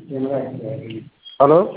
Allô?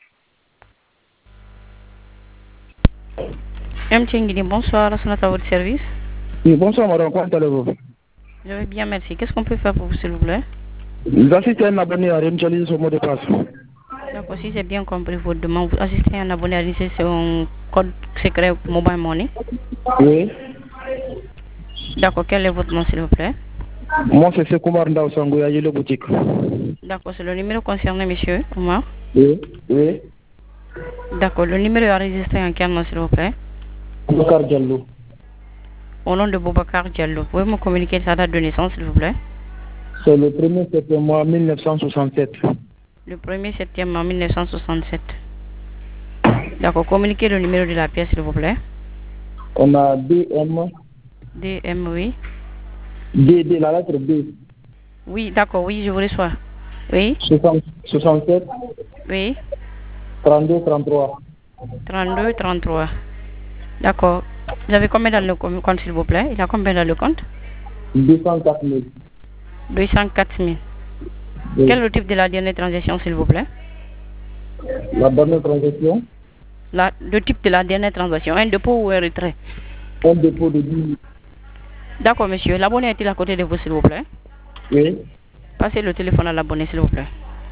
M. Tchengini, bonsoir, à votre service. Oui, bonsoir madame, comment allez-vous? Je vais bien, merci. Qu'est-ce qu'on peut faire pour vous, s'il vous plaît? J'assiste à un abonné à réinitialiser son mot de passe. D'accord, si j'ai bien compris votre demande, vous assistez à un abonné à réinitialiser son code secret Mobile Money. Oui. D'accord, quel est votre nom, s'il vous plaît? Moi, c'est Sekoumar Ndao Sangouya, le boutique. D'accord, c'est le numéro concerné, monsieur Omar. Oui. Oui. D'accord, le numéro est enregistré en quel nom, s'il vous plaît? Boubacar Diallo. Au nom de Boubacar Diallo. Pouvez me communiquer sa date de naissance, s'il vous plaît? C'est le 1er septembre 1967. Le 1er septembre 1967. D'accord, communiquez le numéro de la pièce, s'il vous plaît. On a DM. DM, oui. D, la lettre D. Oui, d'accord, oui, je vous reçois. Oui. 67. Oui. 32, 33. 32, 33. D'accord. Vous avez combien dans le compte, s'il vous plaît? Il y a combien dans le compte? 204 000. 204 000. Oui. Quel est le type de la dernière transaction, s'il vous plaît? La dernière transaction? Le type de la dernière transaction, un dépôt ou un retrait? Un dépôt de 10 000. D'accord, monsieur. L'abonné est-il à côté de vous, s'il vous plaît? Oui. Passez le téléphone à l'abonné, s'il vous plaît.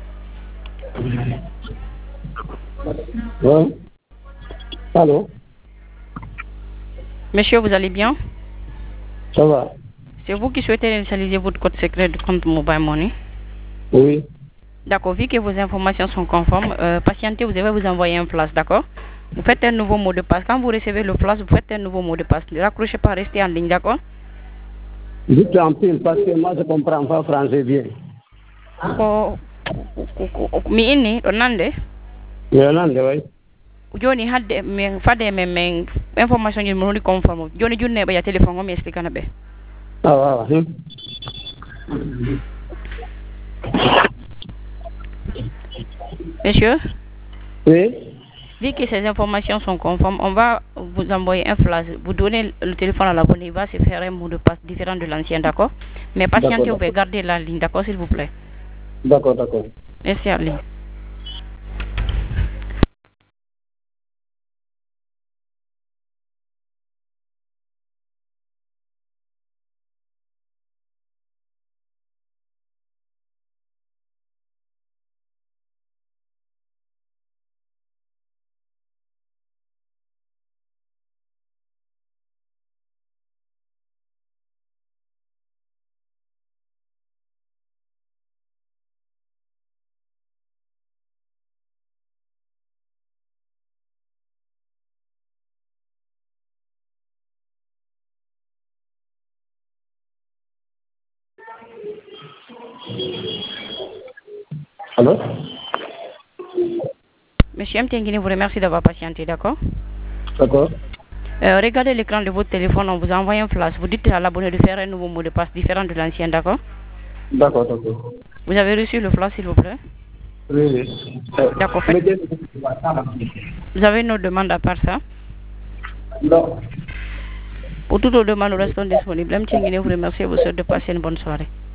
Oui. Allô? Monsieur, vous allez bien? Ça va? C'est vous qui souhaitez réinitialiser votre code secret de compte Mobile Money? Oui. D'accord, vu que vos informations sont conformes, patientez, vous allez vous envoyer un flash, d'accord? Vous faites un nouveau mot de passe. Quand vous recevez le flash, vous faites un nouveau mot de passe. Ne raccrochez pas, restez en ligne, d'accord? Dites en pile parce que moi je comprends pas français bien. Mi inni ɗo nande Yolande, oui. joni hadde min fade men information ji mi woni conforme joni junne ɓe ya téléphone o mi expliquana ɓe. Ah waaw. Monsieur, Oui. vu que ces informations sont conformes, on va vous envoyer un flash, vous donnez le téléphone à l'abonné, il va se faire un mot de passe différent de l'ancien, d'accord? Mais patientez, vous pouvez garder la ligne, d'accord, s'il vous plaît? D'accord, d'accord. Merci à ligne. Allô? Monsieur M. Tenguini vous remercie d'avoir patienté, d'accord? D'accord. Regardez l'écran de votre téléphone, on vous envoie un flash. Vous dites à l'abonné de faire un nouveau mot de passe différent de l'ancien, d'accord? D'accord, d'accord. Vous avez reçu le flash, s'il vous plaît? Oui, oui. D'accord, vous avez une autre demande à part ça? Non. Pour toutes vos demandes, nous restons disponibles. M. Tchengine vous remercie et vous souhaite de passer une bonne soirée.